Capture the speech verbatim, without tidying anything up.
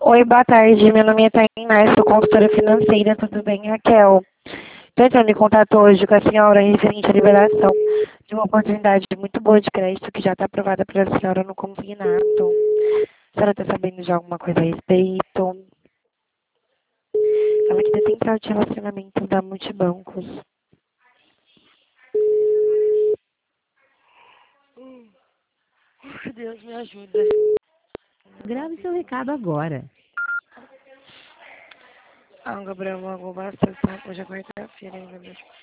Oi, boa tarde. Meu nome é Tainá, sou consultora financeira. Tudo bem, Raquel? Estou entrando em contato hoje com a senhora referente à liberação de uma oportunidade muito boa de crédito que já está aprovada pela senhora no consignato. A senhora está sabendo de alguma coisa a respeito? Fala aqui da Central de Relacionamento da Multibancos. Hum, Deus me ajuda. Grave seu recado agora. Ah, Gabriel, logo basta, tá? Hoje é quarta-feira ainda, meu.